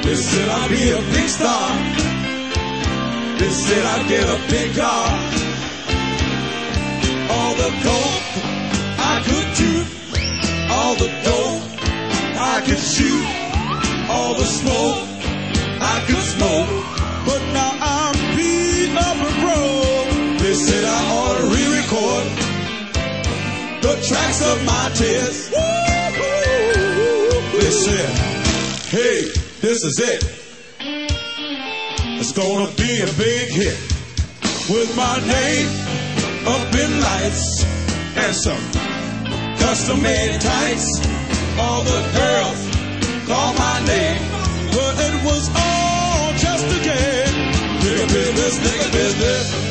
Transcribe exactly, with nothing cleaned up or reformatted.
They said I'd be a big star. They said I'd get a big car. All the coke I could chew, all the dope I could shoot, all the smoke I could smoke. But now I'm beat up and broke. They said I ought to re-record the tracks of my tears. They said, hey, this is it. It's gonna be a big hit with my name up in lights and some custom-made tights. All the girls call my name, but it was all just a game. Nigga business, nigga business.